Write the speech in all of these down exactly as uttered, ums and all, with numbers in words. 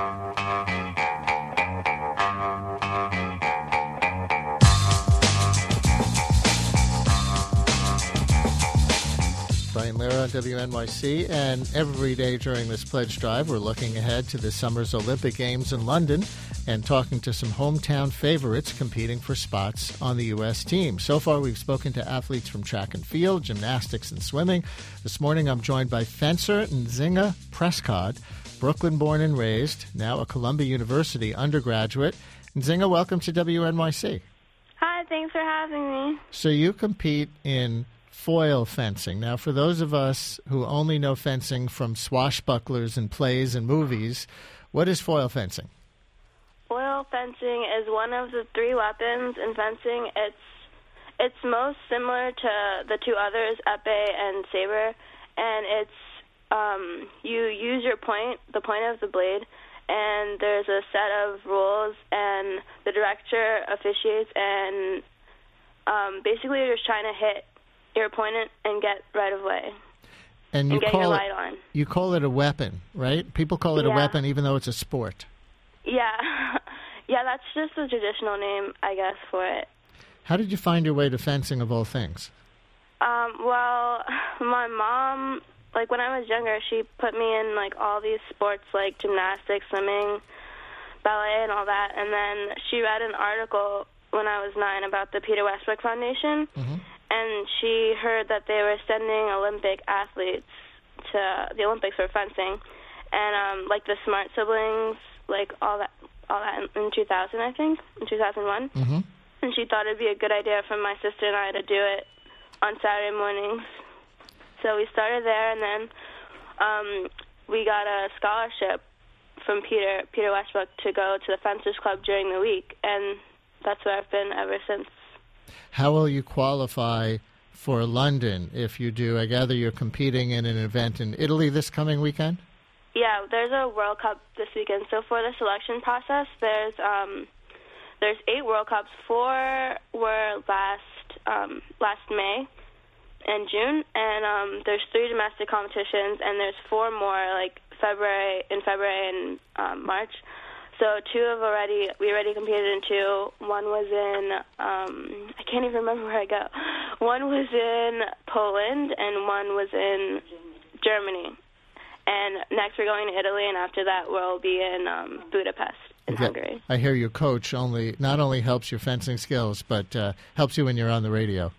Brian Lehrer on W N Y C, and every day during this pledge drive, we're looking ahead to this summer's Olympic Games in London and talking to some hometown favorites competing for spots on the U S team. So far, we've spoken to athletes from track and field, gymnastics, and swimming. This morning, I'm joined by fencer Nzinga Prescott, Brooklyn-born and raised, now a Columbia University undergraduate. Nzinga, welcome to W N Y C. Hi, thanks for having me. So you compete in foil fencing. Now, for those of us who only know fencing from swashbucklers in plays and movies, what is foil fencing? Foil fencing is one of the three weapons in fencing. It's it's most similar to the two others, épée and saber, and it's um, you use your point, the point of the blade, and there's a set of rules, and the director officiates, and um, basically you're just trying to hit your opponent and get right of way. And you and get call your it, light on. You call it a weapon, right? People call it Yeah. a weapon even though it's a sport. Yeah. Yeah, that's just the traditional name, I guess, for it. How did you find your way to fencing of all things? Um, well, my mom, like when I was younger, she put me in like all these sports like gymnastics, swimming, ballet, and all that. And then she read an article when I was nine about the Peter Westbrook Foundation. Mm-hmm. And she heard that they were sending Olympic athletes to the Olympics for fencing. And um, like the Smart siblings, like all that all that in, in two thousand, I think, in two thousand one. Mm-hmm. And she thought it'd be a good idea for my sister and I to do it on Saturday mornings. So we started there, and then um, we got a scholarship from Peter Peter Westbrook to go to the Fencers Club during the week, and that's where I've been ever since. How will you qualify for London if you do? I gather you're competing in an event in Italy this coming weekend? Yeah, there's a World Cup this weekend. So for the selection process, there's um, there's eight World Cups. Four were last um, last May and June, and um, there's three domestic competitions, and there's four more like February in February and um, March. So two have already we already competed in two. One was in um, I can't even remember where I go. One was in Poland, and one was in Germany. And next we're going to Italy, and after that we'll be in um, Budapest in Okay. Hungary. I hear your coach only not only helps your fencing skills, but uh, helps you when you're on the radio.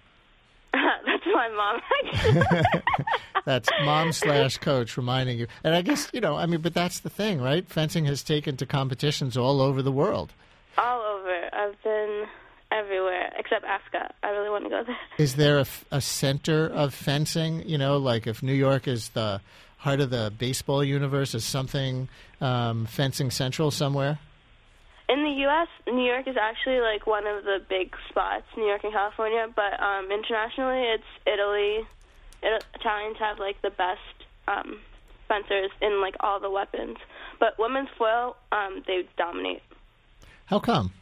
That's my mom, actually. That's mom slash coach reminding you. And I guess, you know, I mean, but that's the thing, right? Fencing has taken to competitions all over the world. All over. I've been everywhere except Africa. I really want to go there. Is there a, f- a center of fencing? You know, like if New York is the heart of the baseball universe, is something um, fencing central somewhere? In the U S, New York is actually like one of the big spots, New York and California, but um, internationally it's Italy. It, Italians have like the best um, fencers in like all the weapons. But women's foil, um, they dominate. How come?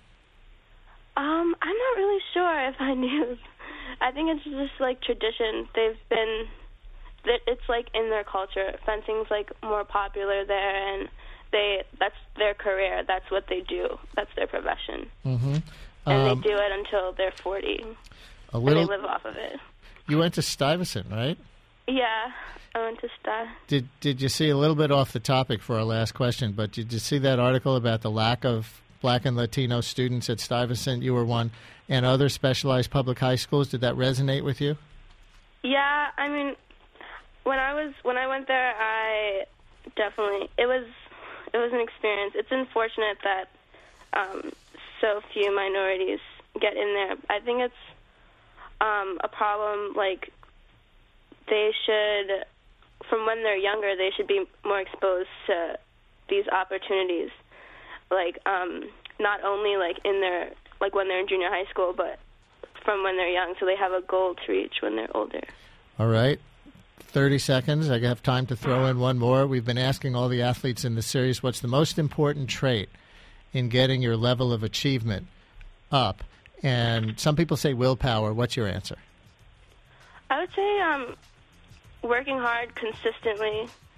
Um, I'm not really sure if I knew. I think it's just like tradition. They've been, it's like in their culture. Fencing's like more popular there, and they that's their career. That's what they do. That's their profession. Mm-hmm. And Um, they do it until they're forty. a little. And they live off of it. You went to Stuyvesant, right? Yeah, I went to Star. Did Did you see a little bit off the topic for our last question? But did you see that article about the lack of Black and Latino students at Stuyvesant? You were one, and other specialized public high schools. Did that resonate with you? Yeah, I mean, when I was when I went there, I definitely it was it was an experience. It's unfortunate that um, so few minorities get in there. I think it's um, a problem. Like they should, from when they're younger, they should be more exposed to these opportunities. Like um, not only like in their like when they're in junior high school, but from when they're young, so they have a goal to reach when they're older. All right. thirty seconds. I have time to throw in one more. We've been asking all the athletes in the series, what's the most important trait in getting your level of achievement up? And some people say willpower. What's your answer? I would say um, working hard consistently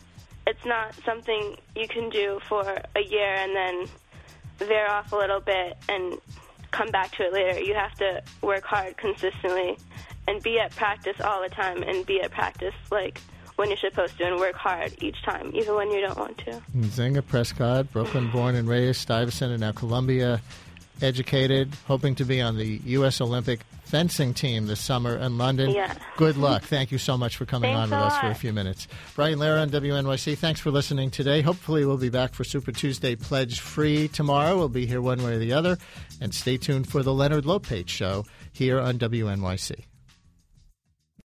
it's not something you can do for a year and then veer off a little bit and come back to it later. You have to work hard consistently and be at practice all the time and be at practice like when you're supposed to and work hard each time, even when you don't want to. Zinga Prescott, Brooklyn-born and raised, Stuyvesant, and now Columbia educated, hoping to be on the U S Olympic fencing team this summer in London. Yeah. Good luck. Thank you so much for coming Thanks on with a us lot. for a few minutes. Brian Lara on W N Y C, thanks for listening today. Hopefully we'll be back for Super Tuesday Pledge Free tomorrow. We'll be here one way or the other. And stay tuned for the Leonard Lopate Show here on W N Y C.